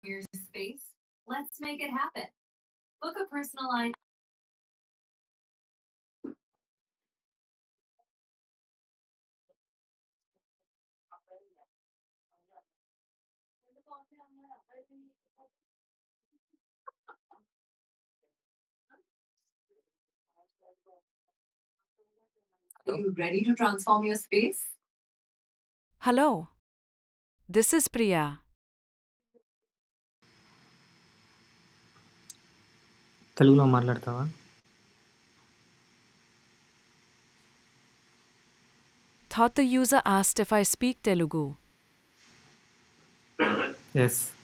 your space? Let's make it happen. Book a personalized. Are you ready to transform your space? Hello, this is Priya. తెలుగులో మాట్లాడతావా? Thought the user asked if I speak Telugu. Yes.